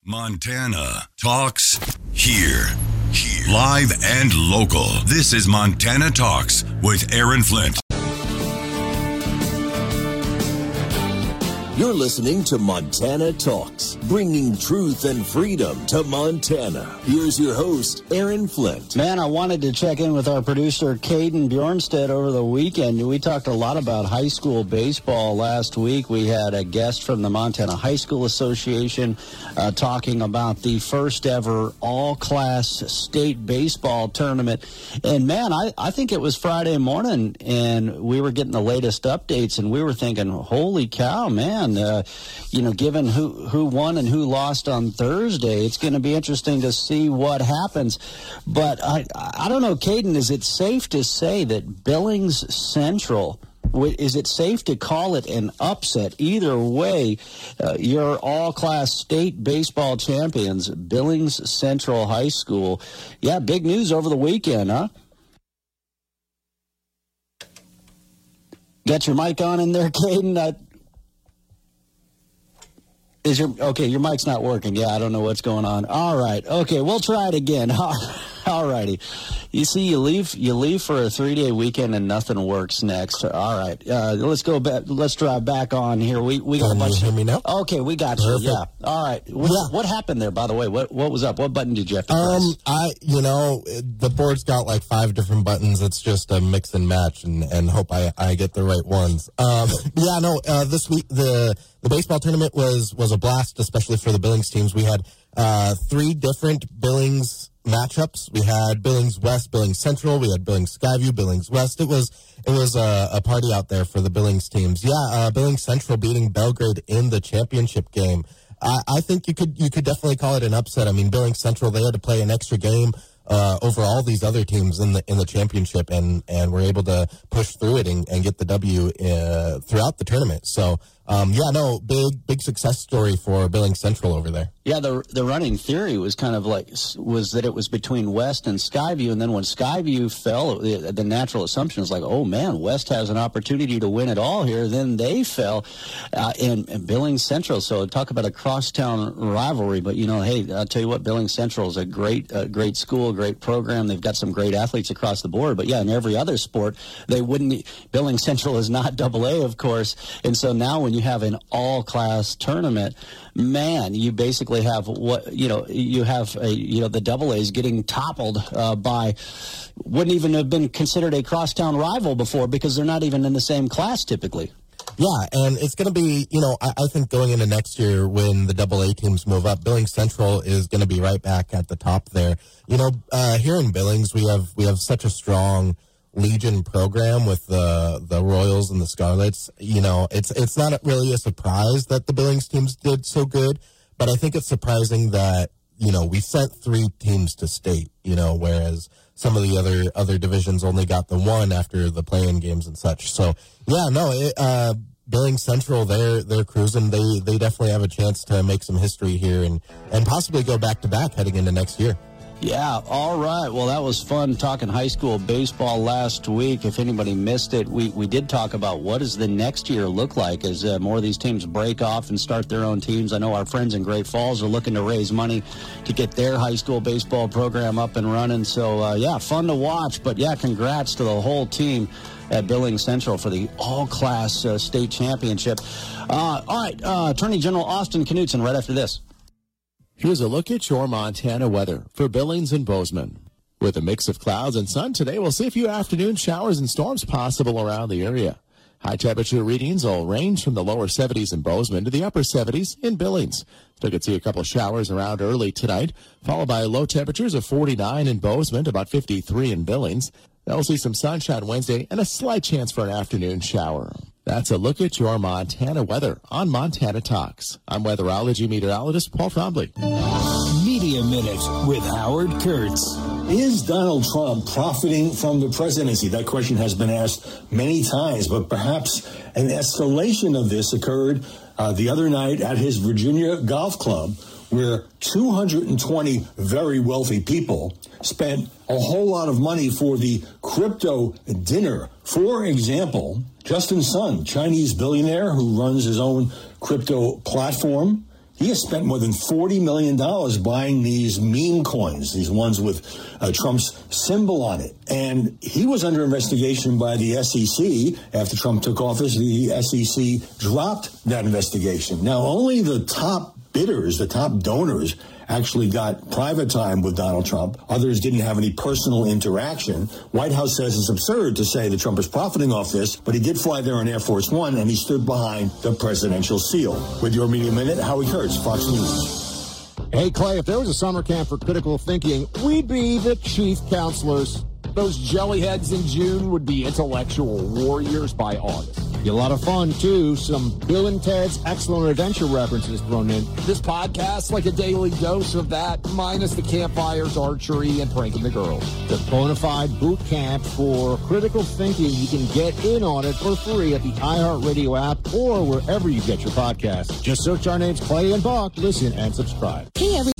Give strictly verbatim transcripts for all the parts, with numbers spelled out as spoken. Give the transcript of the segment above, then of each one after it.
Montana Talks here. Here. Live and local. This is Montana Talks with Aaron Flint. You're listening to Montana Talks, bringing truth and freedom to Montana. Here's your host, Aaron Flint. Man, I wanted to check in with our producer, Caden Bjornstedt, over the weekend. We talked a lot about high school baseball last week. We had a guest from the Montana High School Association uh, talking about the first ever all-class state baseball tournament. And, man, I, I think it was Friday morning, and we were getting the latest updates, and we were thinking, holy cow, man. Uh, you know, given who, who won and who lost on Thursday, it's going to be interesting to see what happens. But I, I don't know, Caden, is it safe to say that Billings Central, is it safe to call it an upset? Either way, uh, you're all-class state baseball champions, Billings Central High School. Yeah, big news over the weekend, huh? Got your mic on in there, Caden? Uh, Is your okay? Your mic's not working. Yeah, I don't know what's going on. All right. Okay, we'll try it again. All righty. You see, you leave you leave for a three-day weekend and nothing works next. All right. Uh, let's go back. Let's drive back on here. We we got Can a bunch. you hear me now? Okay, we got Perfect. you. Yeah. All right. What, Yeah. what happened there? By the way, what what was up? What button did you have to press? Um, I, you know, the board's got like five different buttons. It's just a mix and match, and, and hope I, I get the right ones. Um, yeah, no. Uh, this week the the baseball tournament was was a blast, especially for the Billings teams. We had uh, three different Billings matchups. We had Billings West, Billings Central. We had Billings Skyview, Billings West. It was it was a, a party out there for the Billings teams. Yeah, uh, Billings Central beating Belgrade in the championship game. I, I think you could you could definitely call it an upset. I mean, Billings Central, they had to play an extra game uh, over all these other teams in the in the championship, and, and were able to push through it and, and get the W uh, throughout the tournament. So, um, yeah, no, big big success story for Billings Central over there. Yeah, the the running theory was kind of like was that it was between West and Skyview, and then when Skyview fell, the, the natural assumption is like, oh man, West has an opportunity to win it all here. Then they fell, uh, in, in Billings Central. So talk about a crosstown rivalry. But you know, hey, I'll tell you what, Billings Central is a great uh, great school, great program. They've got some great athletes across the board. But yeah, in every other sport, they wouldn't. Billings Central is not Double A, of course, and so now when you have an all-class tournament, man, you basically have what you know. You have a, you know the Double A's getting toppled uh, by wouldn't even have been considered a crosstown rival before because they're not even in the same class typically. Yeah, and it's going to be, you know, I, I think going into next year when the Double A teams move up, Billings Central is going to be right back at the top there. You know, uh, here in Billings, we have we have such a strong Legion program with the the Royals and the Scarlets. You know, it's it's not really a surprise that the Billings teams did so good, but I think it's surprising that, you know, we sent three teams to state, you know, whereas some of the other other divisions only got the one after the play-in games and such. So, yeah, no, it, uh, Billings Central, they're they're cruising. They they definitely have a chance to make some history here and, and possibly go back-to-back heading into next year. Yeah, all right. Well, that was fun talking high school baseball last week. If anybody missed it, we, we did talk about what does the next year look like as uh, more of these teams break off and start their own teams. I know our friends in Great Falls are looking to raise money to get their high school baseball program up and running. So, uh, yeah, fun to watch. But, yeah, congrats to the whole team at Billings Central for the all-class uh, state championship. Uh, all right, uh, Attorney General Austin Knudsen right after this. Here's a look at your Montana weather for Billings and Bozeman. With a mix of clouds and sun today, we'll see a few afternoon showers and storms possible around the area. High temperature readings will range from the lower seventies in Bozeman to the upper seventies in Billings. Still could see a couple of showers around early tonight, followed by low temperatures of forty-nine in Bozeman to about fifty-three in Billings. Then we'll see some sunshine Wednesday and a slight chance for an afternoon shower. That's a look at your Montana weather on Montana Talks. I'm weatherology meteorologist Paul Trombley. Media Minute with Howard Kurtz. Is Donald Trump profiting from the presidency? That question has been asked many times, but perhaps an escalation of this occurred uh, the other night at his Virginia golf club, where two hundred twenty very wealthy people spent a whole lot of money for the crypto dinner. For example, Justin Sun, Chinese billionaire who runs his own crypto platform, He has spent more than forty million dollars buying these meme coins, these ones with uh, Trump's symbol on it. And he was under investigation by the S E C. After Trump took office, the S E C dropped that investigation. Now, only the top bidders, the top donors, actually got private time with Donald Trump. Others didn't have any personal interaction. White House says it's absurd to say that Trump is profiting off this, but he did fly there on Air Force One, and he stood behind the presidential seal. With your Media Minute, Howie Kurtz, Fox News. Hey, Clay, if there was a summer camp for critical thinking, we'd be the chief counselors. Those jellyheads in June would be intellectual warriors by August. Be a lot of fun, too. Some Bill and Ted's Excellent Adventure references thrown in. This podcast's like a daily dose of that, minus the campfires, archery, and pranking the girls. The bona fide boot camp for critical thinking. You can get in on it for free at the iHeartRadio app or wherever you get your podcasts. Just search our names, Clay and Buck. Listen and subscribe. Hey, every-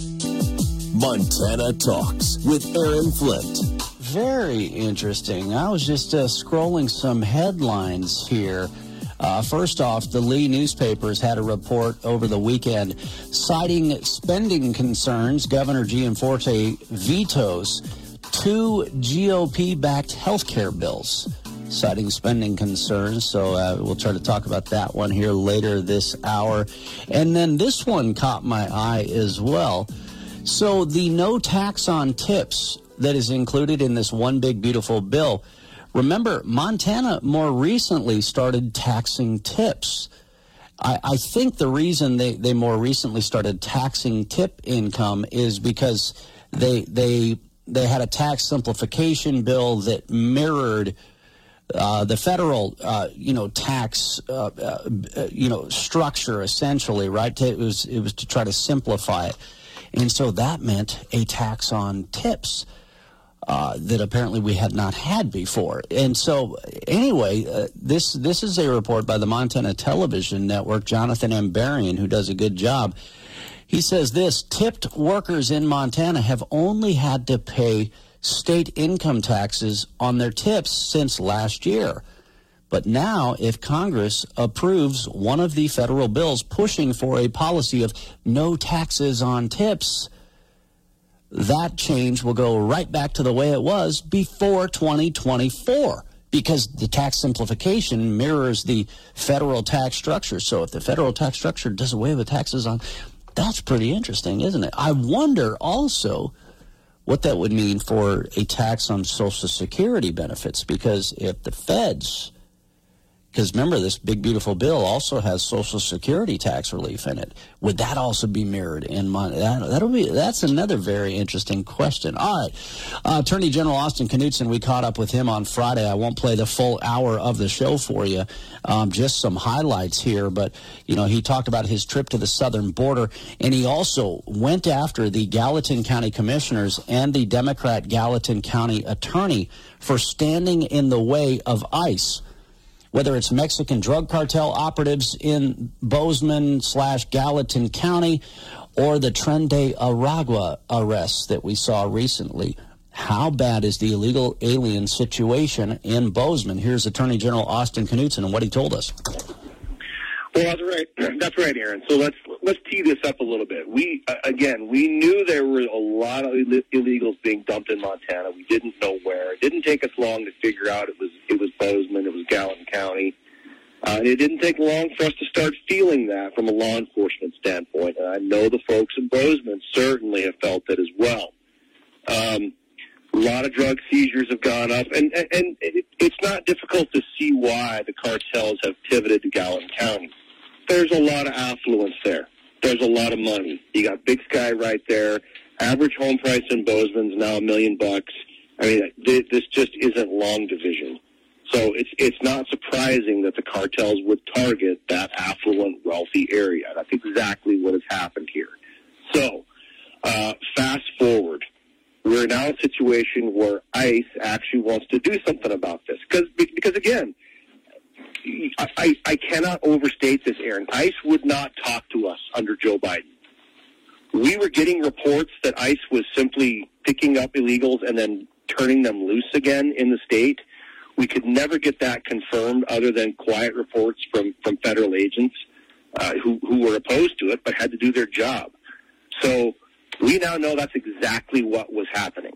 Montana Talks with Aaron Flint. Very interesting. I was just uh, scrolling some headlines here. Uh, first off, the Lee newspapers had a report over the weekend citing spending concerns. Governor Gianforte vetoes two G O P-backed health care bills, citing spending concerns. So uh, we'll try to talk about that one here later this hour. And then this one caught my eye as well. So the no tax on tips that is included in this one big beautiful bill. Remember, Montana more recently started taxing tips. I, I think the reason they, they more recently started taxing tip income is because they they they had a tax simplification bill that mirrored uh, the federal uh, you know tax uh, uh, you know structure essentially, right? It was it was to try to simplify it, and so that meant a tax on tips. Uh, that apparently we had not had before. And so, anyway, uh, this this is a report by the Montana Television Network, Jonathan Ambarian, who does a good job. He says this: tipped workers in Montana have only had to pay state income taxes on their tips since last year. But now, if Congress approves one of the federal bills pushing for a policy of no taxes on tips, that change will go right back to the way it was before twenty twenty-four, because the tax simplification mirrors the federal tax structure. So if the federal tax structure does away with taxes on, that's pretty interesting, isn't it? I wonder also what that would mean for a tax on Social Security benefits, because if the feds, because remember, this big, beautiful bill also has Social Security tax relief in it. Would that also be mirrored in Montana? That, that'll be, that's another very interesting question. All right. Uh, Attorney General Austin Knudsen, we caught up with him on Friday. I won't play the full hour of the show for you, um, just some highlights here. But, you know, he talked about his trip to the southern border, and he also went after the Gallatin County commissioners and the Democrat Gallatin County attorney for standing in the way of ICE. Whether it's Mexican drug cartel operatives in Bozeman slash Gallatin County or the Tren de Aragua arrests that we saw recently. How bad is the illegal alien situation in Bozeman? Here's Attorney General Austin Knudsen and what he told us. Well, that's right. That's right, Aaron. So let's let's tee this up a little bit. We uh, again, we knew there were a lot of Ill- illegals being dumped in Montana. We didn't know where. It didn't take us long to figure out it was it was Bozeman, it was Gallatin County, uh, and it didn't take long for us to start feeling that from a law enforcement standpoint. And I know the folks in Bozeman certainly have felt that as well. Um, a lot of drug seizures have gone up, and and, and it, it's not difficult to see why the cartels have pivoted to Gallatin County. There's a lot of affluence there. There's a lot of money. You got Big Sky right there. Average home price in Bozeman is now a million bucks. I mean, th- this just isn't long division. So it's it's not surprising that the cartels would target that affluent, wealthy area. That's exactly what has happened here. So uh, fast forward. We're now in a situation where ICE actually wants to do something about this. Because, because again, I, I cannot overstate this, Aaron. ICE would not talk to us under Joe Biden. We were getting reports that ICE was simply picking up illegals and then turning them loose again in the state. We could never get that confirmed other than quiet reports from, from federal agents. uh, who, who were opposed to it but had to do their job. So we now know that's exactly what was happening.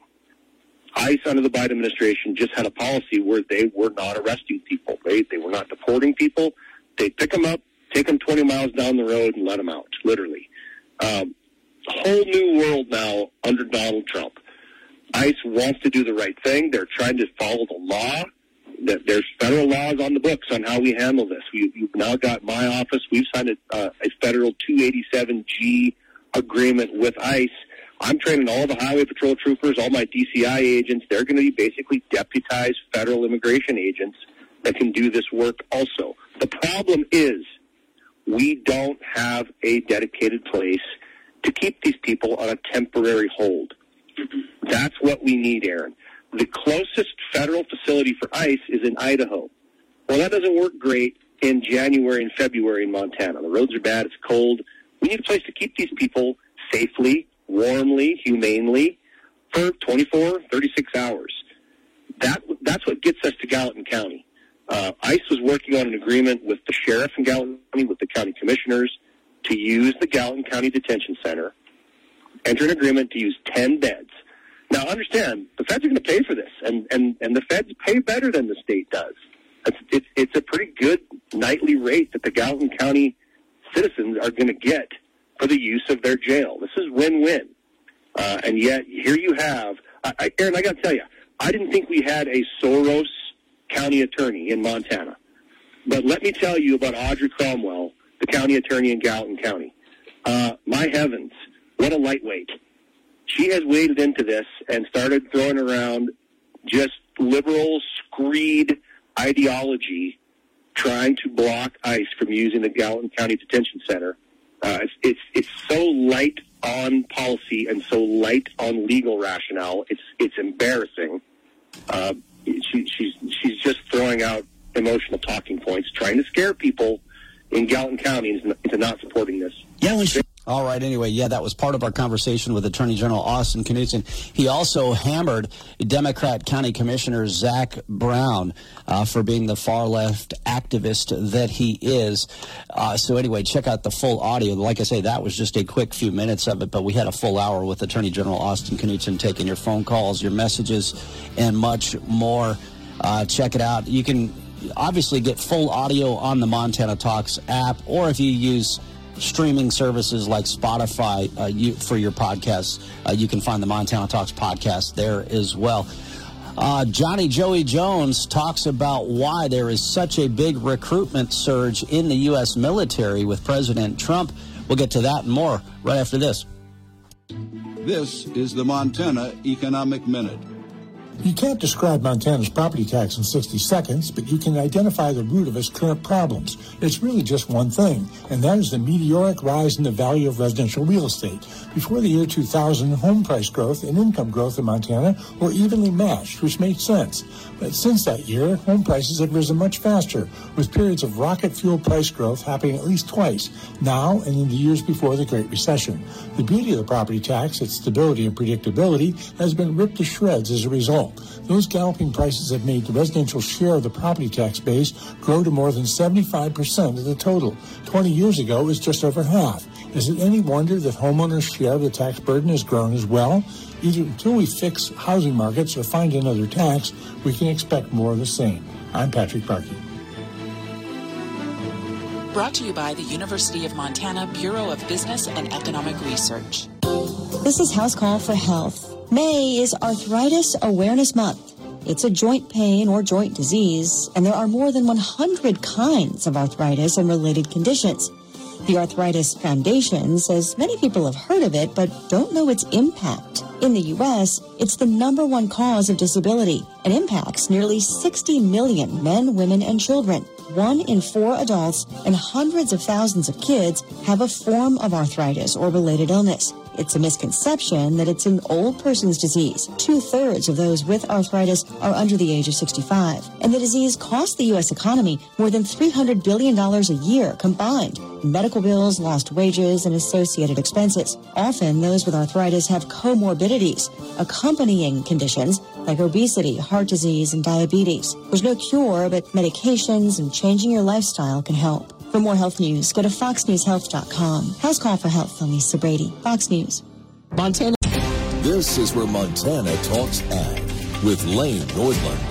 ICE under the Biden administration just had a policy where they were not arresting people. They, they were not deporting people. They pick them up, take them twenty miles down the road, and let them out, literally. Um, whole new world now under Donald Trump. ICE wants to do the right thing. They're trying to follow the law. There's federal laws on the books on how we handle this. We, we've now got my office. We've signed a, uh, a federal two eighty-seven G agreement with ICE. I'm training all the Highway Patrol troopers, all my D C I agents. They're going to be basically deputized federal immigration agents that can do this work also. The problem is we don't have a dedicated place to keep these people on a temporary hold. That's what we need, Aaron. The closest federal facility for ICE is in Idaho. Well, that doesn't work great in January and February in Montana. The roads are bad. It's cold. We need a place to keep these people safely, warmly, humanely for twenty-four, thirty-six hours. That That's what gets us to Gallatin County. Uh, ICE was working on an agreement with the sheriff in Gallatin County, with the county commissioners, to use the Gallatin County Detention Center, enter an agreement to use ten beds. Now, understand, the feds are going to pay for this, and, and, and the feds pay better than the state does. It's, it's, it's a pretty good nightly rate that the Gallatin County citizens are going to get for the use of their jail. This is win-win. Uh, and yet, here you have, I, I, Aaron, I got to tell you, I didn't think we had a Soros county attorney in Montana. But let me tell you about Audrey Cromwell, the county attorney in Gallatin County. Uh, my heavens, what a lightweight. She has waded into this and started throwing around just liberal, screed ideology, trying to block ICE from using the Gallatin County Detention Center. Uh, it's, it's it's so light on policy and so light on legal rationale. It's it's embarrassing. Uh, she, she's she's just throwing out emotional talking points, trying to scare people in Gallatin County into, into not supporting this. Yeah, well, she- All right, anyway, yeah, that was part of our conversation with Attorney General Austin Knudsen. He also hammered Democrat County Commissioner Zach Brown uh, for being the far-left activist that he is. Uh, so anyway, check out the full audio. Like I say, that was just a quick few minutes of it, but we had a full hour with Attorney General Austin Knudsen taking your phone calls, your messages, and much more. Uh, check it out. You can obviously get full audio on the Montana Talks app, or if you use streaming services like Spotify uh, you, for your podcasts, uh, you can find the Montana Talks podcast there as well. Uh, Johnny Joey Jones talks about why there is such a big recruitment surge in the U S military with President Trump. We'll get to that and more right after this. This is the Montana Economic Minute. You can't describe Montana's property tax in sixty seconds, but you can identify the root of its current problems. It's really just one thing, and that is the meteoric rise in the value of residential real estate. Before the year two thousand, home price growth and income growth in Montana were evenly matched, which made sense. But since that year, home prices have risen much faster, with periods of rocket fuel price growth happening at least twice, now and in the years before the Great Recession. The beauty of the property tax, its stability and predictability, has been ripped to shreds as a result. Those galloping prices have made the residential share of the property tax base grow to more than seventy-five percent of the total. twenty years ago, it was just over half. Is it any wonder that homeowners' share of the tax burden has grown as well? Either until we fix housing markets or find another tax, we can expect more of the same. I'm Patrick Barkey. Brought to you by the University of Montana Bureau of Business and Economic Research. This is House Call for Health. May is Arthritis Awareness Month. It's a joint pain or joint disease, and there are more than one hundred kinds of arthritis and related conditions. The Arthritis Foundation says many people have heard of it but don't know its impact. In the U S, it's the number one cause of disability and impacts nearly sixty million men, women, and children. One in four adults and hundreds of thousands of kids have a form of arthritis or related illness. It's a misconception that it's an old person's disease. Two-thirds of those with arthritis are under the age of sixty-five. And the disease costs the U S economy more than three hundred billion dollars a year combined. Medical bills, lost wages, and associated expenses. Often, those with arthritis have comorbidities, accompanying conditions like obesity, heart disease, and diabetes. There's no cure, but medications and changing your lifestyle can help. For more health news, go to fox news health dot com. House Call for Health, I'm Lisa Brady, Fox News. Montana. This is where Montana talks ag with Lane Nordland.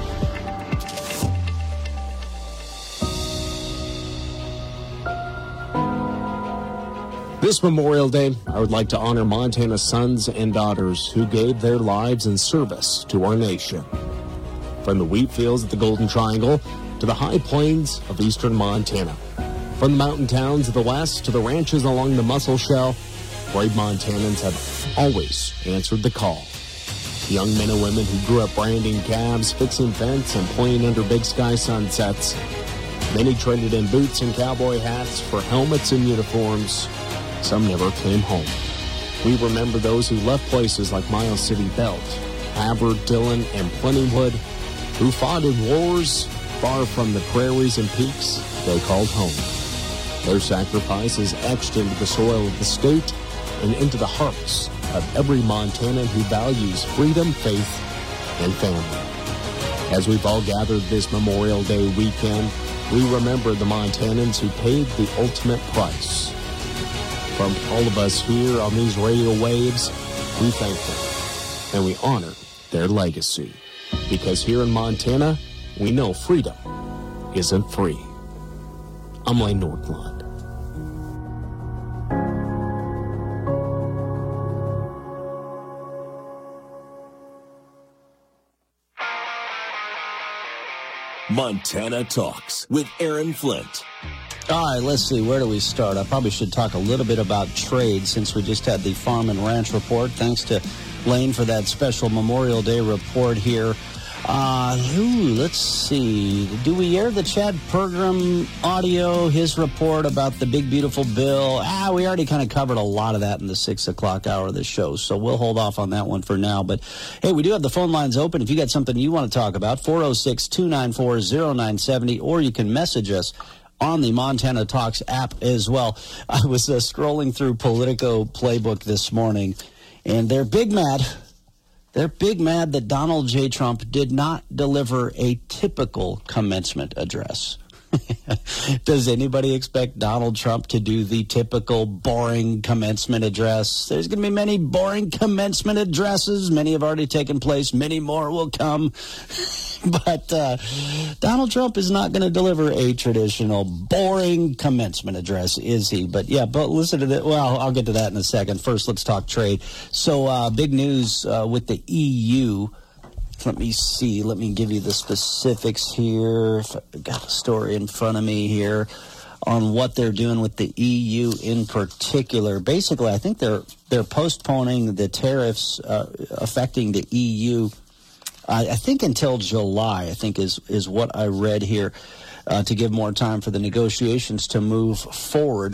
This Memorial Day, I would like to honor Montana's sons and daughters who gave their lives in service to our nation. From the wheat fields of the Golden Triangle to the high plains of eastern Montana. From the mountain towns of the west to the ranches along the Muscle Shell, brave Montanans have always answered the call. Young men and women who grew up branding calves, fixing fence, and playing under big sky sunsets. Many traded in boots and cowboy hats for helmets and uniforms. Some never came home. We remember those who left places like Miles City Belt, Havre, Dillon, and Plentywood, who fought in wars far from the prairies and peaks they called home. Their sacrifice is etched into the soil of the state and into the hearts of every Montanan who values freedom, faith, and family. As we've all gathered this Memorial Day weekend, we remember the Montanans who paid the ultimate price. From all of us here on these radio waves, we thank them and we honor their legacy. Because here in Montana, we know freedom isn't free. I'm Lane Nordland. Montana Talks with Aaron Flint. All right, let's see. Where do we start? I probably should talk a little bit about trade since we just had the Farm and Ranch report. Thanks to Lane for that special Memorial Day report here. Uh, ooh, let's see. Do we air the Chad Pergram audio, his report about the big, beautiful bill? Ah, we already kind of covered a lot of that in the six o'clock hour of the show, so we'll hold off on that one for now. But, hey, we do have the phone lines open. If you got something you want to talk about, four oh six, two nine four, oh nine seven oh, or you can message us on the Montana Talks app as well. I was uh, scrolling through Politico Playbook this morning, and they're big mad. They're big mad that Donald J. Trump did not deliver a typical commencement address. Does anybody expect Donald Trump to do the typical boring commencement address? There's going to be many boring commencement addresses. Many have already taken place. Many more will come. But uh, Donald Trump is not going to deliver a traditional boring commencement address, is he? But, yeah, but listen to that. Well, I'll get to that in a second. First, let's talk trade. So uh, big news uh, with the E U. Let me see. Let me give you the specifics here. If I've got a story in front of me here on what they're doing with the E U in particular. Basically, I think they're they're postponing the tariffs uh, affecting the E U, uh, I think until July, I think is, is what I read here, uh, to give more time for the negotiations to move forward.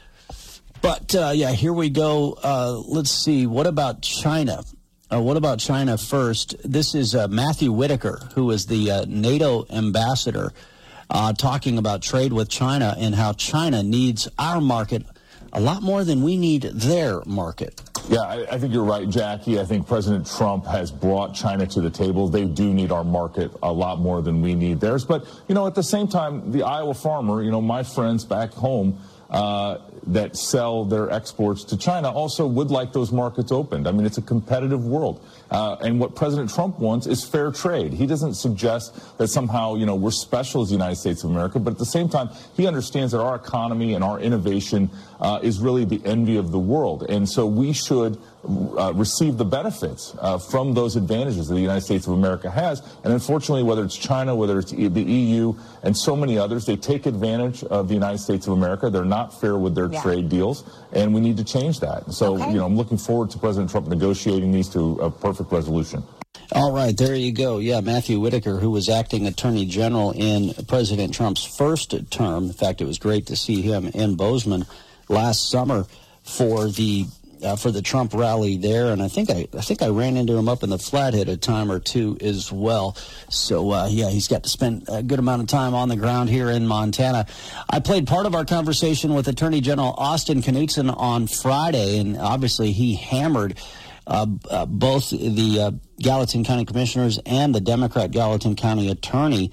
But, uh, yeah, here we go. Uh, let's see. What about China? Uh, what about China first? This is uh, Matthew Whitaker, who is the uh, NATO ambassador, uh, talking about trade with China and how China needs our market a lot more than we need their market. Yeah, I, I think you're right, Jackie. I think President Trump has brought China to the table. They do need our market a lot more than we need theirs. But, you know, at the same time, the Iowa farmer, you know, my friends back home, uh, that sell their exports to China also would like those markets opened. I mean, it's a competitive world. Uh, and what President Trump wants is fair trade. He doesn't suggest that somehow, you know, we're special as the United States of America, but at the same time, he understands that our economy and our innovation uh, is really the envy of the world. And so we should uh, receive the benefits uh, from those advantages that the United States of America has. And unfortunately, whether it's China, whether it's the E U, and so many others, they take advantage of the United States of America. They're not fair with their yeah. trade deals, and we need to change that. So, okay. you know, I'm looking forward to President Trump negotiating these to a perfect resolution. All right, there you go. Yeah, Matthew Whitaker, who was acting attorney general in President Trump's first term. In fact, it was great to see him in Bozeman last summer for the uh, for the Trump rally there, and I think I I think I ran into him up in the Flathead a time or two as well. So uh, yeah, he's got to spend a good amount of time on the ground here in Montana. I played part of our conversation with Attorney General Austin Knudsen on Friday, and obviously he hammered Uh, uh, both the uh, Gallatin County Commissioners and the Democrat Gallatin County Attorney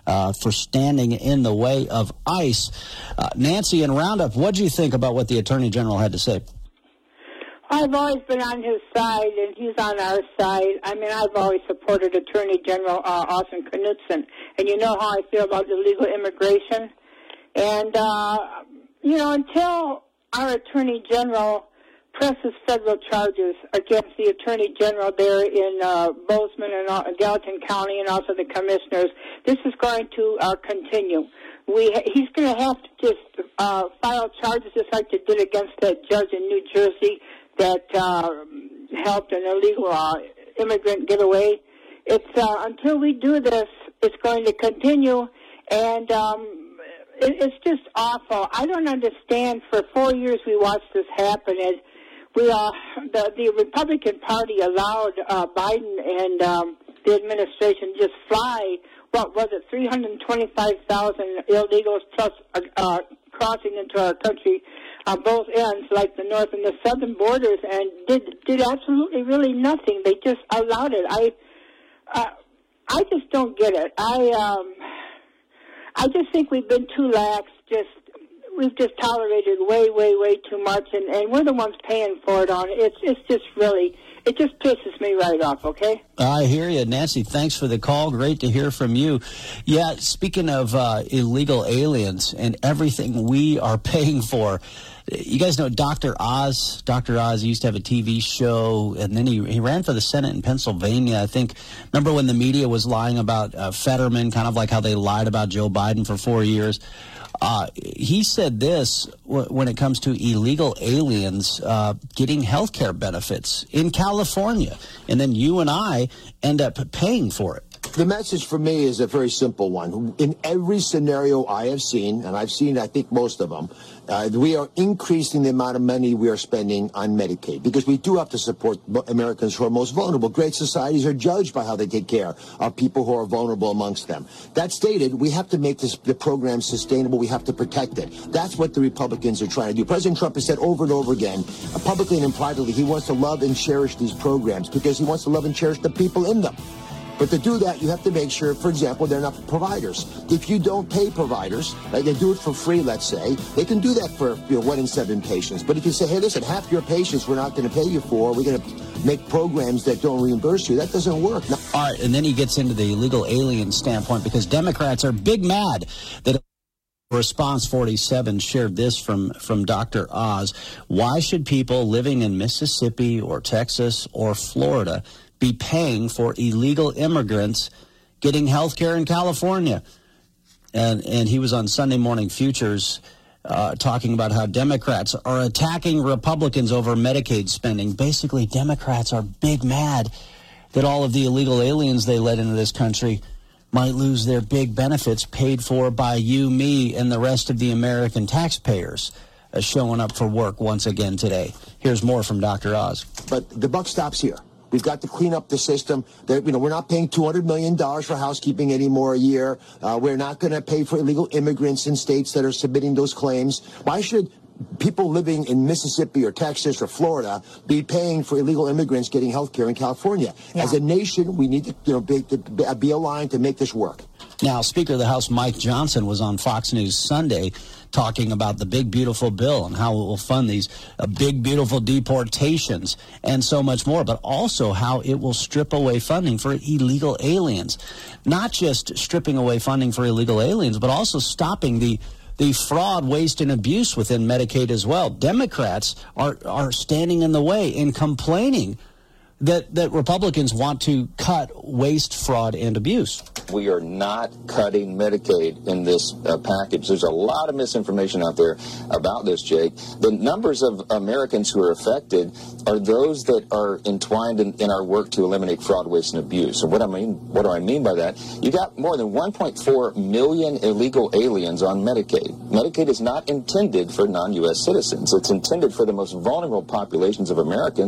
uh, for standing in the way of ICE. Uh, Nancy in Roundup, what do you think about what the Attorney General had to say? I've always been on his side, and he's on our side. I mean, I've always supported Attorney General uh, Austin Knudsen, and you know how I feel about illegal immigration. And, uh, you know, until our Attorney General presses federal charges against the Attorney General there in uh, Bozeman and uh, Gallatin County and also the commissioners, this is going to uh, continue. We ha- he's going to have to just uh, file charges just like they did against that judge in New Jersey that uh, helped an illegal uh, immigrant get away. It's uh, until we do this, it's going to continue, and um, it, it's just awful. I don't understand. For four years, we watched this happen, and we uh, the the Republican Party allowed uh, Biden and um, the administration just fly. What was it? Three hundred twenty-five thousand illegals plus uh, uh, crossing into our country. Uh, both ends, like the north and the southern borders, and did did absolutely really nothing. They just allowed it. I uh, I just don't get it. I um, I just think we've been too lax. Just we've just tolerated way, way, way too much, and, and we're the ones paying for it. On it's it's just really. It just pisses me right off, okay? I hear you. Nancy, thanks for the call. Great to hear from you. Yeah, speaking of uh, illegal aliens and everything we are paying for, you guys know Doctor Oz? Doctor Oz used to have a T V show, and then he, he ran for the Senate in Pennsylvania. I think, remember when the media was lying about uh, Fetterman, kind of like how they lied about Joe Biden for four years? Uh, he said this w- when it comes to illegal aliens uh, getting health care benefits in California, and then you and I end up paying for it. The message for me is a very simple one. In every scenario I have seen, and I've seen, I think, most of them, uh, we are increasing the amount of money we are spending on Medicaid because we do have to support Americans who are most vulnerable. Great societies are judged by how they take care of people who are vulnerable amongst them. That stated, we have to make this, the program sustainable. We have to protect it. That's what the Republicans are trying to do. President Trump has said over and over again, uh, publicly and privately, he wants to love and cherish these programs because he wants to love and cherish the people in them. But to do that, you have to make sure, for example, they're not providers. If you don't pay providers, like they do it for free, let's say, they can do that for you know, one in seven patients. But if you say, hey, listen, half your patients we're not going to pay you for, we're going to make programs that don't reimburse you, that doesn't work. Now- All right, and then he gets into the illegal alien standpoint because Democrats are big mad that Response forty-seven shared this from, from Doctor Oz. Why should people living in Mississippi or Texas or Florida be paying for illegal immigrants getting health care in California? And and he was on Sunday Morning Futures uh, talking about how Democrats are attacking Republicans over Medicaid spending. Basically, Democrats are big mad that all of the illegal aliens they let into this country might lose their big benefits paid for by you, me, and the rest of the American taxpayers uh, showing up for work once again today. Here's more from Doctor Oz. But the buck stops here. We've got to clean up the system. That, you know, we're not paying two hundred million dollars for housekeeping anymore a year. Uh, we're not going to pay for illegal immigrants in states that are submitting those claims. Why should people living in Mississippi or Texas or Florida be paying for illegal immigrants getting health care in California? Yeah. As a nation, we need to, you know, be, to be aligned to make this work. Now, Speaker of the House Mike Johnson was on Fox News Sunday talking about the big, beautiful bill and how it will fund these uh, big, beautiful deportations and so much more, but also how it will strip away funding for illegal aliens. Not just stripping away funding for illegal aliens, but also stopping the the fraud, waste, and abuse within Medicaid as well. Democrats are, are standing in the way and complaining that, that Republicans want to cut waste, fraud, and abuse. We are not cutting Medicaid in this uh, package. There's a lot of misinformation out there about this, Jake. The numbers of Americans who are affected are those that are entwined in, in our work to eliminate fraud, waste, and abuse. So what I mean, what do I mean by that? You got more than one point four million illegal aliens on Medicaid. Medicaid is not intended for non-U S citizens. It's intended for the most vulnerable populations of Americans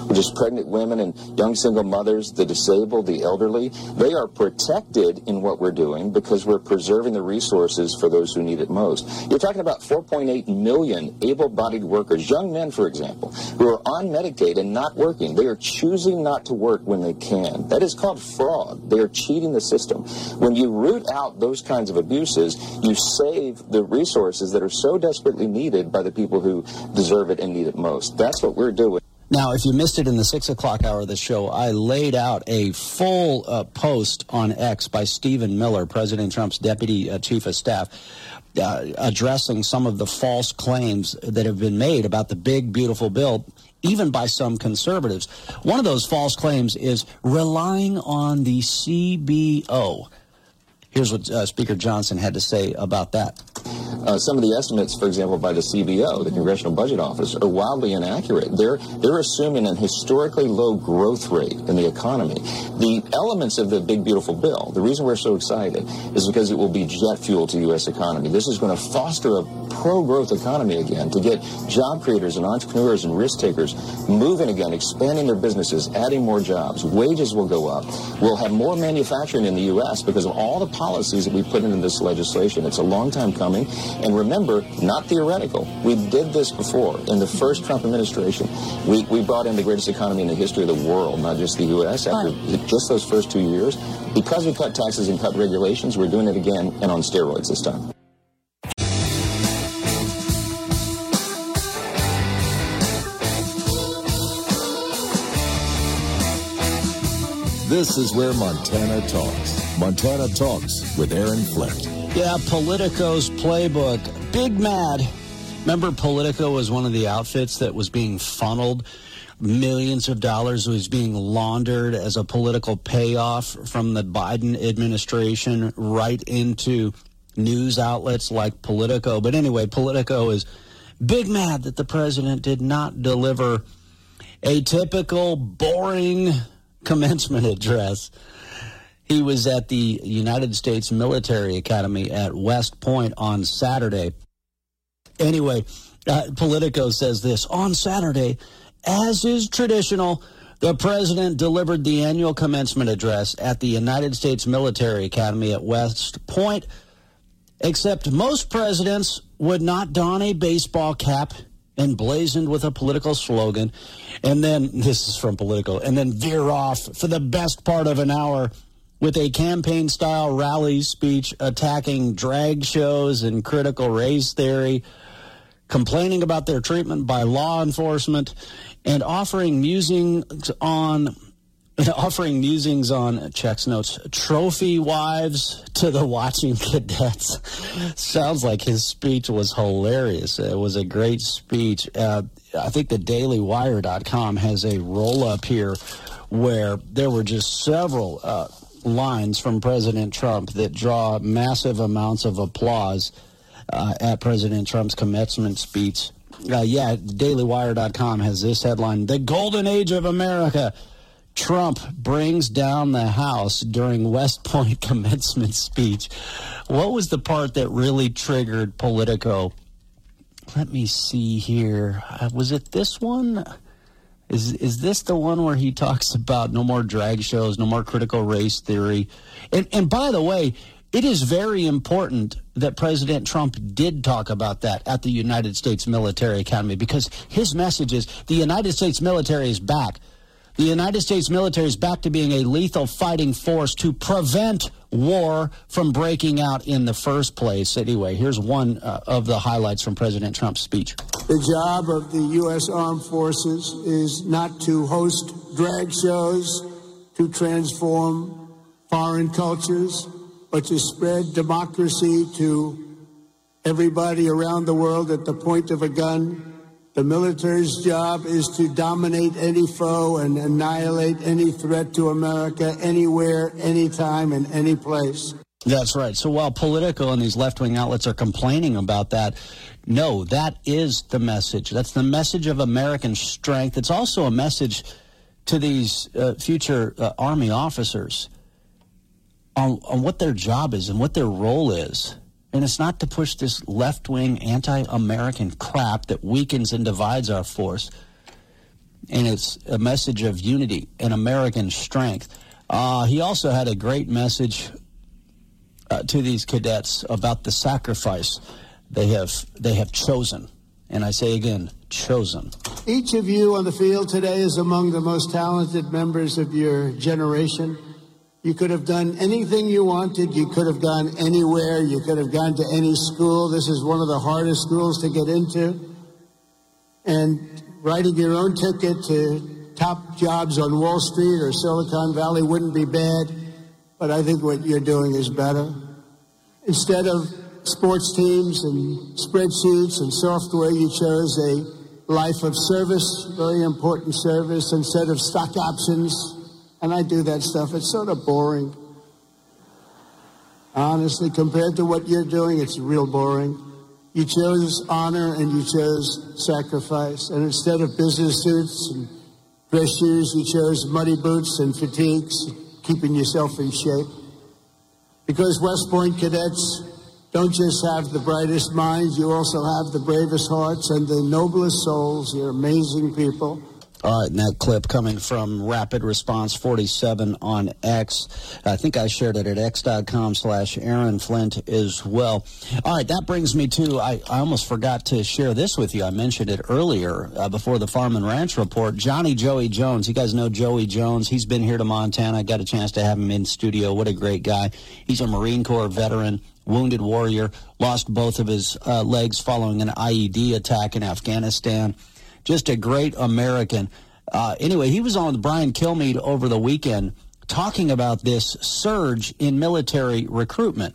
which is pregnant women and young single mothers, the disabled, the elderly. They are protected in what we're doing because we're preserving the resources for those who need it most. You're talking about four point eight million able-bodied workers, young men, for example, who are on Medicaid and not working. They are choosing not to work when they can. That is called fraud. They are cheating the system. When you root out those kinds of abuses, you save the resources that are so desperately needed by the people who deserve it and need it most. That's what we're doing. Now, if you missed it in the six o'clock hour of the show, I laid out a full uh, post on X by Stephen Miller, President Trump's deputy uh, chief of staff, uh, addressing some of the false claims that have been made about the big, beautiful bill, even by some conservatives. One of those false claims is relying on the C B O. Here's what uh, Speaker Johnson had to say about that. Uh, some of the estimates, for example, by the C B O, the Congressional Budget Office, are wildly inaccurate. They're they're assuming an historically low growth rate in the economy. The elements of the big, beautiful bill, the reason we're so excited is because it will be jet fuel to the U S economy. This is going to foster a pro-growth economy again, to get job creators and entrepreneurs and risk takers moving again, expanding their businesses, adding more jobs. Wages will go up. We'll have more manufacturing in the U S because of all the policies that we put into this legislation. It's a long time coming. And remember, not theoretical. We did this before. In the first Trump administration, we, we brought in the greatest economy in the history of the world, not just the U S, after just those first two years. Because we cut taxes and cut regulations, we're doing it again, and on steroids this time. This is where Montana talks. Montana Talks with Aaron Flint. Yeah, Politico's playbook. Big mad. Remember, Politico was one of the outfits that was being funneled. Millions of dollars was being laundered as a political payoff from the Biden administration right into news outlets like Politico. But anyway, Politico is big mad that the president did not deliver a typical boring commencement address. He was at the United States Military Academy at West Point on Saturday. Anyway, uh, Politico says this. On Saturday, as is traditional, the president delivered the annual commencement address at the United States Military Academy at West Point, except most presidents would not don a baseball cap emblazoned with a political slogan, and then, this is from Politico, and then veer off for the best part of an hour with a campaign-style rally speech attacking drag shows and critical race theory, complaining about their treatment by law enforcement, and offering musings on offering musings on, checks notes, trophy wives to the watching cadets. Sounds like his speech was hilarious. It was a great speech. Uh, I think the Daily Wire dot com has a roll-up here where there were just several uh, lines from President Trump that draw massive amounts of applause uh, at President Trump's commencement speech. Uh, yeah, Daily Wire dot com has this headline, "The Golden Age of America. Trump brings down the House during West Point commencement speech." What was the part that really triggered Politico? Let me see here. Uh, was it this one? Is is this the one where he talks about no more drag shows, no more critical race theory? And, and by the way, it is very important that President Trump did talk about that at the United States Military Academy, because his message is the United States military is back. The United States military is back to being a lethal fighting force to prevent war from breaking out in the first place. Anyway, here's one uh, of the highlights from President Trump's speech. The job of the U S Armed Forces is not to host drag shows, to transform foreign cultures, but to spread democracy to everybody around the world at the point of a gun. The military's job is to dominate any foe and annihilate any threat to America anywhere, anytime, and any place. That's right. So while Politico and these left-wing outlets are complaining about that, no, that is the message. That's the message of American strength. It's also a message to these uh, future uh, Army officers on, on what their job is and what their role is. And it's not to push this left-wing anti-American crap that weakens and divides our force. and it's a message of unity and American strength. Uh, he also had a great message uh, to these cadets about the sacrifice they have they have chosen. And I say again, chosen. Each of you on the field today is among the most talented members of your generation. You could have done anything you wanted. You could have gone anywhere. You could have gone to any school. This is one of the hardest schools to get into. And writing your own ticket to top jobs on Wall Street or Silicon Valley wouldn't be bad. But I think what you're doing is better. Instead of sports teams and spreadsheets and software, you chose a life of service, very important service, instead of stock options. And I do that stuff. It's sort of boring. Honestly, compared to what you're doing, it's real boring. You chose honor and you chose sacrifice. And instead of business suits and dress shoes, you chose muddy boots and fatigues, keeping yourself in shape. Because West Point cadets don't just have the brightest minds, you also have the bravest hearts and the noblest souls. You're amazing people. All right, and that clip coming from Rapid Response forty-seven on X. I think I shared it at x.com slash Aaron Flint as well. All right, that brings me to, I, I almost forgot to share this with you. I mentioned it earlier uh, before the Farm and Ranch Report. Johnny Joey Jones. You guys know Joey Jones. He's been here to Montana. I got a chance to have him in studio. What a great guy. He's a Marine Corps veteran, wounded warrior, lost both of his uh, legs following an I E D attack in Afghanistan. Just a great American. Uh, anyway, he was on with Brian Kilmeade over the weekend talking about this surge in military recruitment.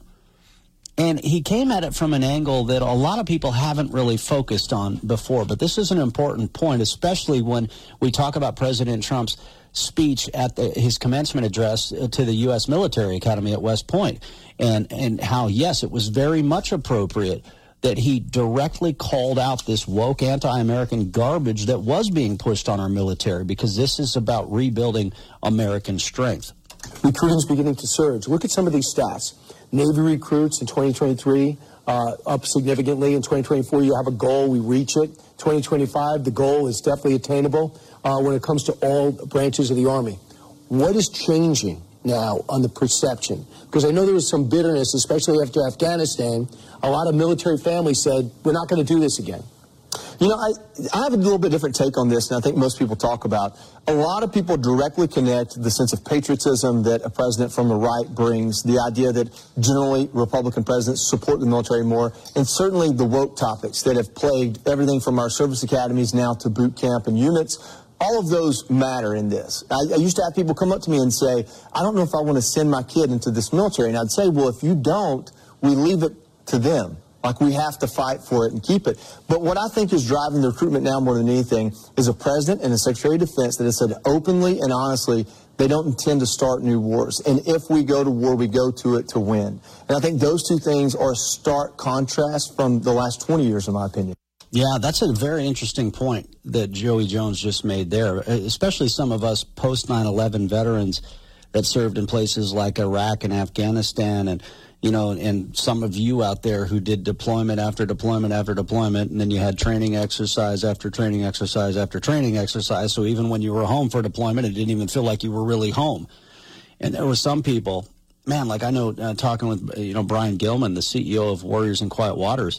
And he came at it from an angle that a lot of people haven't really focused on before. But this is an important point, especially when we talk about President Trump's speech at the, his commencement address to the U S Military Academy at West Point. And, and how, yes, it was very much appropriate that he directly called out this woke anti-American garbage that was being pushed on our military, because this is about rebuilding American strength. Recruiting is beginning to surge. Look at some of these stats. Navy recruits in twenty twenty-three uh, up significantly. In twenty twenty-four, you have a goal. We reach it. twenty twenty-five, the goal is definitely attainable uh, when it comes to all branches of the Army. What is changing now on the perception? Because I know there was some bitterness, especially after Afghanistan. A lot of military families said, we're not going to do this again. You know, I, I have a little bit different take on this, and I think most people talk about. A lot of people directly connect the sense of patriotism that a president from the right brings, the idea that generally Republican presidents support the military more, and certainly the woke topics that have plagued everything from our service academies now to boot camp and units. All of those matter in this. I, I used to have people come up to me and say, I don't know if I want to send my kid into this military. And I'd say, well, if you don't, we leave it to them. Like, we have to fight for it and keep it. But what I think is driving the recruitment now more than anything is a president and a Secretary of Defense that has said openly and honestly they don't intend to start new wars. And if we go to war, we go to it to win. And I think those two things are a stark contrast from the last twenty years, in my opinion. Yeah, that's a very interesting point that Joey Jones just made there, especially some of us post nine eleven veterans that served in places like Iraq and Afghanistan, and you know, and some of you out there who did deployment after deployment after deployment, and then you had training exercise after training exercise after training exercise. So even when you were home for deployment, it didn't even feel like you were really home. And there were some people, man, like I know, uh, talking with, you know, Brian Gilman, the C E O of Warriors in Quiet Waters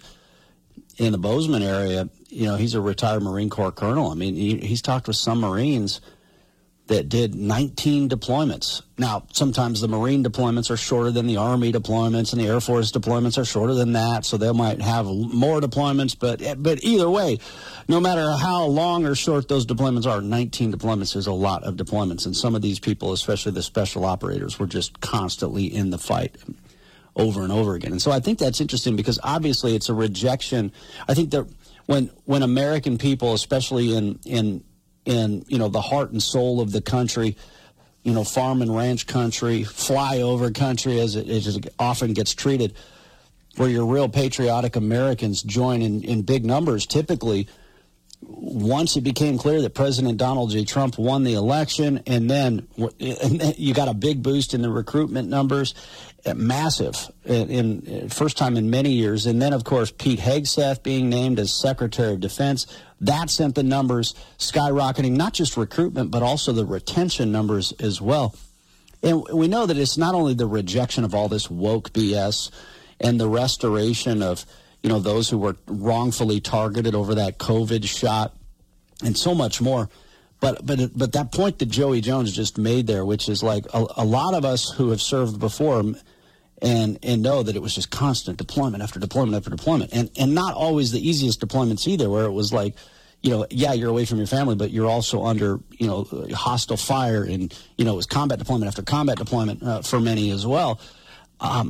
in the Bozeman area. You know, he's a retired Marine Corps colonel. I mean, he, he's talked with some Marines that did nineteen deployments. Now, sometimes the Marine deployments are shorter than the Army deployments, and the Air Force deployments are shorter than that, so they might have more deployments. But but either way, no matter how long or short those deployments are, nineteen deployments is a lot of deployments. And some of these people, especially the special operators, were just constantly in the fight over and over again. And so I think that's interesting, because obviously it's a rejection. I think that when when American people, especially in in in, you know, the heart and soul of the country, you know, farm and ranch country, flyover country, as it, as it often gets treated, where your real patriotic Americans join in, in big numbers, typically once it became clear that President Donald J. Trump won the election, and then, and then you got a big boost in the recruitment numbers, massive, in, in first time in many years. And then, of course, Pete Hegseth being named as Secretary of Defense, that sent the numbers skyrocketing, not just recruitment, but also the retention numbers as well. And we know that it's not only the rejection of all this woke B S and the restoration of, you know, those who were wrongfully targeted over that COVID shot and so much more. But but but that point that Joey Jones just made there, which is like a, a lot of us who have served before and and know that it was just constant deployment after deployment after deployment. And, and not always the easiest deployments either, where it was like, you know, yeah, you're away from your family, but you're also under, you know, hostile fire. And, you know, it was combat deployment after combat deployment uh, for many as well. Um,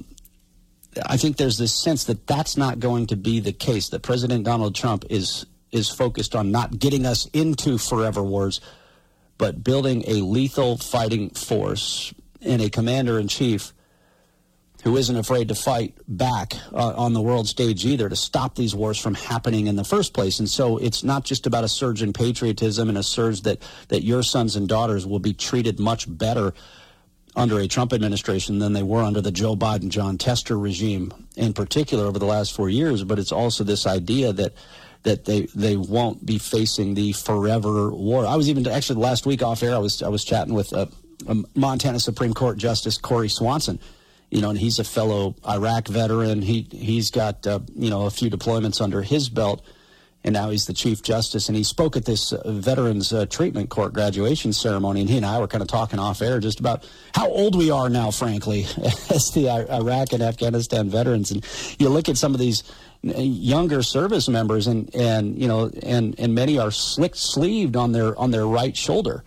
I think there's this sense that that's not going to be the case, that President Donald Trump is is focused on not getting us into forever wars, but building a lethal fighting force and a commander-in-chief who isn't afraid to fight back uh, on the world stage either, to stop these wars from happening in the first place. And so it's not just about a surge in patriotism and a surge that, that your sons and daughters will be treated much better under a Trump administration than they were under the Joe Biden, John Tester regime in particular over the last four years. But it's also this idea that that they, they won't be facing the forever war. I was even actually last week off air, I was I was chatting with uh, Montana Supreme Court Justice Corey Swanson, you know, and he's a fellow Iraq veteran. He, he's got, uh, you know, a few deployments under his belt, and now he's the Chief Justice. And he spoke at this uh, Veterans uh, Treatment Court graduation ceremony, and he and I were kind of talking off air just about how old we are now, frankly, as the I- Iraq and Afghanistan veterans. And you look at some of these younger service members, and, and you know, and, and many are slick-sleeved on their on their right shoulder.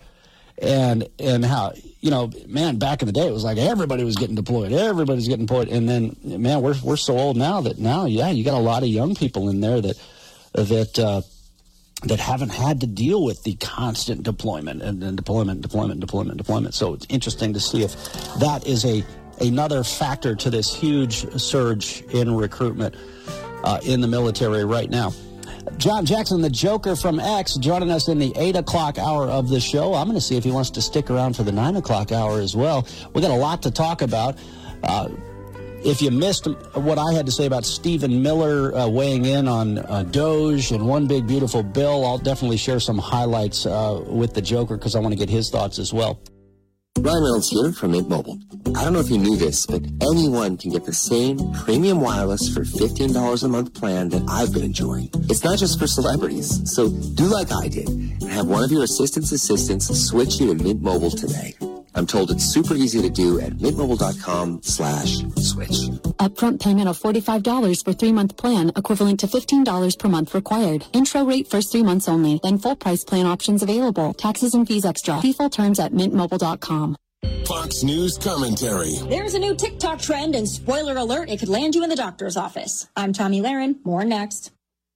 And and how, you know, man, back in the day, it was like everybody was getting deployed. Everybody's getting deployed. And then, man, we're we're so old now that now, yeah, you got a lot of young people in there that that uh, that haven't had to deal with the constant deployment and, and deployment, deployment, deployment, deployment. So it's interesting to see if that is a another factor to this huge surge in recruitment uh, in the military right now. John Jackson, the Joker from X, joining us in the eight o'clock hour of the show. I'm going to see if he wants to stick around for the nine o'clock hour as well. We got a lot to talk about. Uh, if you missed what I had to say about Stephen Miller uh, weighing in on uh, Doge and One Big Beautiful Bill, I'll definitely share some highlights uh, with the Joker because I want to get his thoughts as well. Ryan Reynolds here from Mint Mobile. I don't know if you knew this, but anyone can get the same premium wireless for fifteen dollars a month plan that I've been enjoying. It's not just for celebrities. So do like I did and have one of your assistant's assistants switch you to Mint Mobile today. I'm told it's super easy to do at mintmobile.com slash switch. Upfront payment of forty-five dollars for three-month plan, equivalent to fifteen dollars per month required. Intro rate first three months only, then full price plan options available. Taxes and fees extra. See full terms at mint mobile dot com. Fox News commentary. There's a new TikTok trend, and spoiler alert, it could land you in the doctor's office. I'm Tommy Lahren. More next.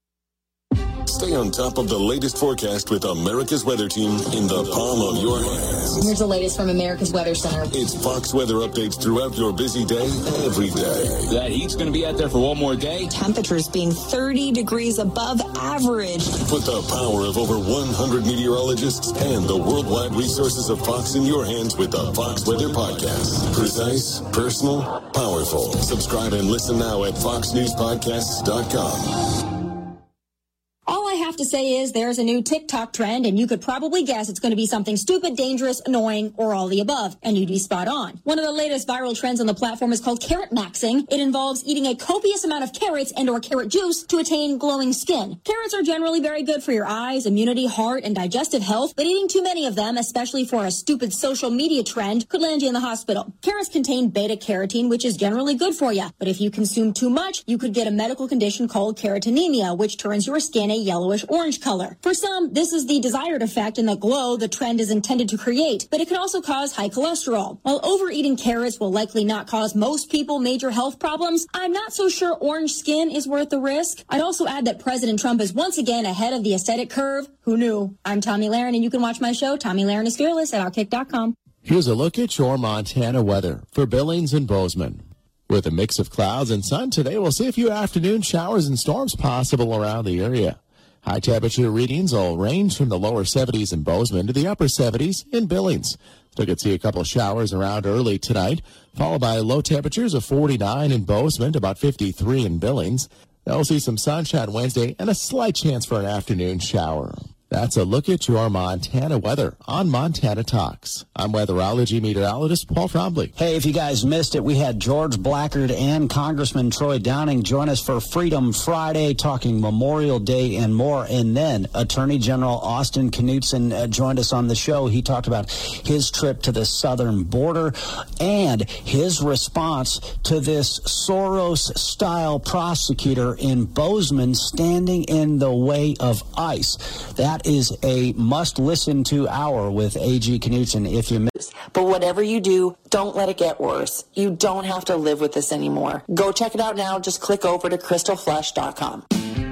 Stay on top of the latest forecast with America's Weather Team in the palm of your hands. Here's the latest from America's Weather Center. It's Fox weather updates throughout your busy day, every day. That heat's going to be out there for one more day. Temperatures being thirty degrees above average. Put the power of over one hundred meteorologists and the worldwide resources of Fox in your hands with the Fox Weather Podcast. Precise, personal, powerful. Subscribe and listen now at fox news podcasts dot com. All I have to say is there's a new TikTok trend, and you could probably guess it's going to be something stupid, dangerous, annoying, or all the above, and you'd be spot on. One of the latest viral trends on the platform is called carrot maxing. It involves eating a copious amount of carrots and or carrot juice to attain glowing skin. Carrots are generally very good for your eyes, immunity, heart, and digestive health, but eating too many of them, especially for a stupid social media trend, could land you in the hospital. Carrots contain beta-carotene, which is generally good for you, but if you consume too much, you could get a medical condition called carotenemia, which turns your skin a yellowish orange color. For some, this is the desired effect and the glow the trend is intended to create, but it can also cause high cholesterol. While overeating carrots will likely not cause most people major health problems, I'm not so sure orange skin is worth the risk. I'd also add that President Trump is once again ahead of the aesthetic curve. Who knew? I'm Tommy Lahren, and you can watch my show, Tommy Lahren is Fearless, at outkick dot com. Here's a look at your Montana weather for Billings and Bozeman. With a mix of clouds and sun today, we'll see a few afternoon showers and storms possible around the area. High temperature readings will range from the lower seventies in Bozeman to the upper seventies in Billings. Still could see a couple of showers around early tonight, followed by low temperatures of forty-nine in Bozeman to about fifty-three in Billings. Then we'll see some sunshine Wednesday and a slight chance for an afternoon shower. That's a look at your Montana weather on Montana Talks. I'm weatherology meteorologist Paul Trombley. Hey, if you guys missed it, we had George Blackard and Congressman Troy Downing join us for Freedom Friday, talking Memorial Day and more. And then Attorney General Austin Knudsen uh, joined us on the show. He talked about his trip to the southern border and his response to this Soros-style prosecutor in Bozeman standing in the way of ICE. That is a must-listen to hour with A G Knudsen if you miss. But whatever you do, don't let it get worse. You don't have to live with this anymore. Go check it out now. Just click over to crystal flesh dot com.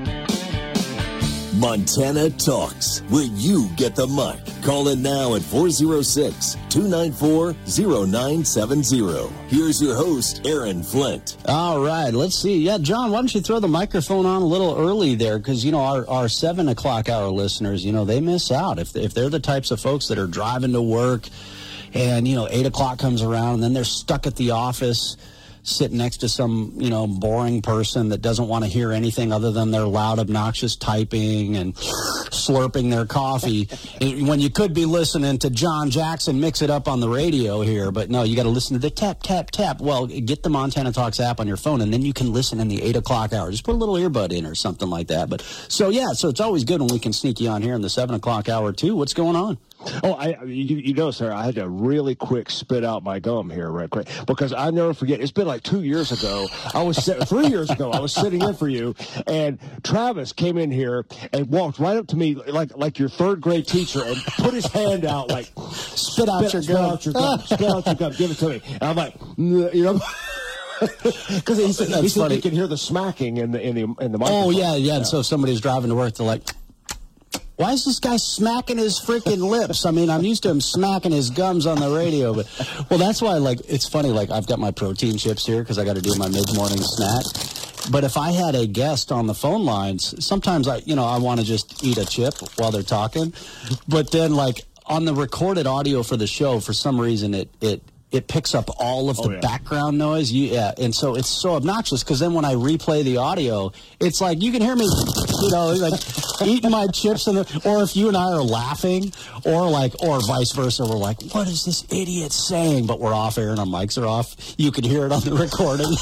Montana Talks, where you get the mic. Call in now at four oh six, two nine four, oh nine seven oh. Here's your host, Aaron Flint. All right, let's see. Yeah, John, why don't you throw the microphone on a little early there? Because, you know, our, our seven o'clock hour listeners, you know, they miss out. If, if they're the types of folks that are driving to work and, you know, eight o'clock comes around and then they're stuck at the office sitting next to some, you know, boring person that doesn't want to hear anything other than their loud, obnoxious typing and slurping their coffee, when you could be listening to John Jackson mix it up on the radio here. But no, you got to listen to the tap, tap, tap. Well, get the Montana Talks app on your phone, and then you can listen in the eight o'clock hour. Just put a little earbud in or something like that. But so, yeah, so it's always good when we can sneak you on here in the seven o'clock hour, too. What's going on? Oh, I you, you know, sir, I had to really quick spit out my gum here, right quick, because I never forget. It's been like two years ago. I was three years ago. I was sitting in for you, and Travis came in here and walked right up to me like like your third grade teacher and put his hand out like spit out spit, your spit gum, out your gum, spit out your gum, give it to me. And I'm like, you know. Because he said, he said you can hear the smacking in the in the in the microphone. Oh yeah, yeah. And so if somebody's driving to work, they're like, why is this guy smacking his freaking lips? I mean, I'm used to him smacking his gums on the radio, but well, that's why. Like, it's funny. Like, I've got my protein chips here because I got to do my mid-morning snack. But if I had a guest on the phone lines, sometimes I, you know, I want to just eat a chip while they're talking. But then, like, on the recorded audio for the show, for some reason, it it. it picks up all of the oh, yeah. background noise. You, yeah, and so it's so obnoxious because then when I replay the audio, it's like you can hear me, you know, like eating my chips, and or if you and I are laughing, or like, or vice versa, we're like, what is this idiot saying? But we're off air and our mics are off. You can hear it on the recording.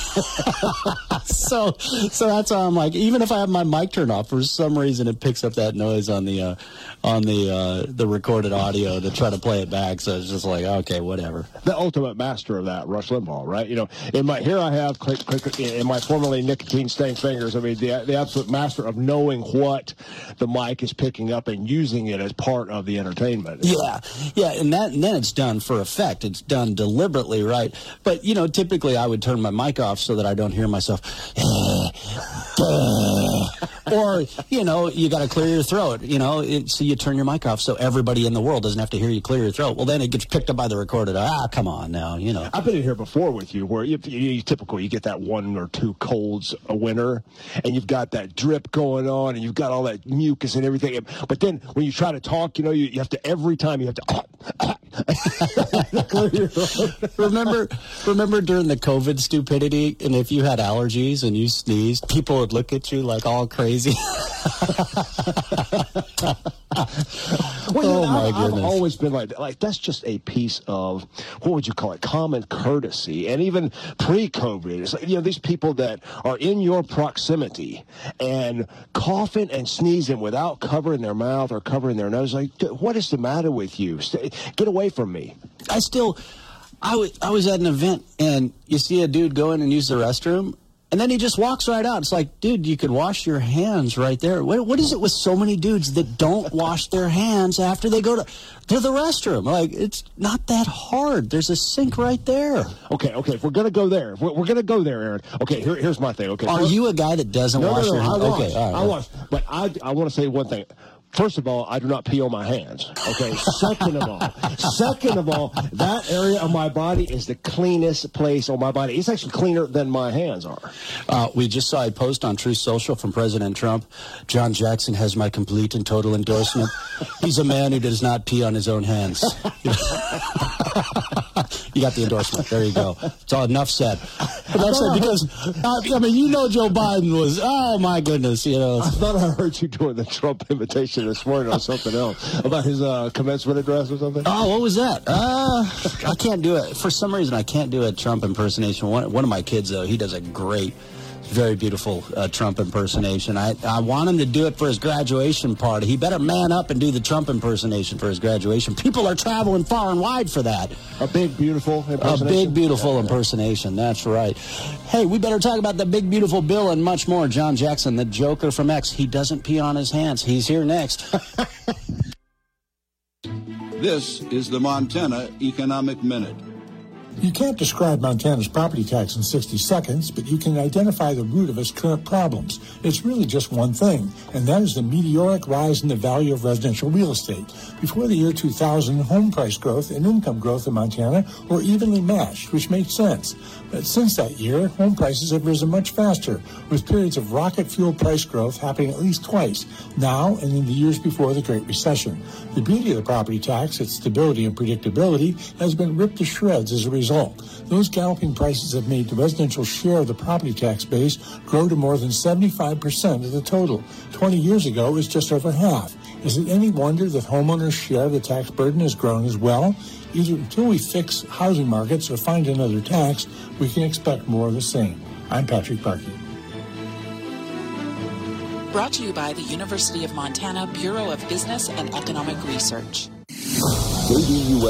so, so that's how I'm like, even if I have my mic turned off, for some reason it picks up that noise on the uh, on the uh, the recorded audio to try to play it back. So it's just like, okay, whatever. The ultimate master of that, Rush Limbaugh, right? You know, in my here I have click, click, in my formerly nicotine-stained fingers. I mean, the the absolute master of knowing what the mic is picking up and using it as part of the entertainment. Yeah, yeah, and that and then it's done for effect. It's done deliberately, right? But you know, typically I would turn my mic off so that I don't hear myself. Or, you know, you got to clear your throat, you know, it, so you turn your mic off so everybody in the world doesn't have to hear you clear your throat. Well, then it gets picked up by the recorded. Ah, come on now, you know. I've been in here before with you where you, you, you typically you get that one or two colds a winter, and you've got that drip going on, and you've got all that mucus and everything. But then when you try to talk, you know, you, you have to, every time you have to, ah, ah, remember, remember during the COVID stupidity, and if you had allergies and you sneezed, people would look at you like all crazy. Well, oh, know, my I, goodness. I've always been like that. Like, that's just a piece of, what would you call it, common courtesy. And even pre-COVID, it's like, you know, these people that are in your proximity and coughing and sneezing without covering their mouth or covering their nose, like, what is the matter with you? Stay, get away from me. I still, I was, I was at an event, and you see a dude go in and use the restroom, and then he just walks right out. It's like, dude, you could wash your hands right there. What, what is it with so many dudes that don't wash their hands after they go to, to the restroom? Like, it's not that hard. There's a sink right there. Okay, okay, if we're going to go there, if we're, we're going to go there, Aaron. Okay, here, here's my thing. Okay, Are so, you a guy that doesn't no, wash no, no, your hands? I wash, okay, all right, I wash. But I, I want to say one thing. First of all, I do not pee on my hands. Okay. Second of all, second of all, that area of my body is the cleanest place on my body. It's actually cleaner than my hands are. Uh, we just saw a post on Truth Social from President Trump. John Jackson has my complete and total endorsement. He's a man who does not pee on his own hands. You got the endorsement. There you go. It's all enough said. Enough said because, uh, I mean, you know Joe Biden was, oh, my goodness, you know. I thought I heard you doing the Trump invitation this morning or something else about his uh, commencement address or something. Oh, what was that? Uh, I can't do it. For some reason, I can't do a Trump impersonation. One, one of my kids, though, he does a great, very beautiful uh, Trump impersonation. I, I want him to do it for his graduation party. He better man up and do the Trump impersonation for his graduation. People are traveling far and wide for that. A big, beautiful impersonation? A big, beautiful yeah, impersonation. That's right. Hey, we better talk about the big, beautiful bill and much more. John Jackson, the Joker from X. He doesn't pee on his hands. He's here next. This is the Montana Economic Minute. You can't describe Montana's property tax in sixty seconds, but you can identify the root of its current problems. It's really just one thing, and that is the meteoric rise in the value of residential real estate. Before the year two thousand, home price growth and income growth in Montana were evenly matched, which makes sense. But since that year, home prices have risen much faster, with periods of rocket-fuel price growth happening at least twice, now and in the years before the Great Recession. The beauty of the property tax, its stability and predictability, has been ripped to shreds as a result. Those galloping prices have made the residential share of the property tax base grow to more than seventy-five percent of the total. twenty years ago, it was just over half. Is it any wonder that homeowners' share of the tax burden has grown as well? Either until we fix housing markets or find another tax, we can expect more of the same. I'm Patrick Barkey. Brought to you by the University of Montana Bureau of Business and Economic Research. K B U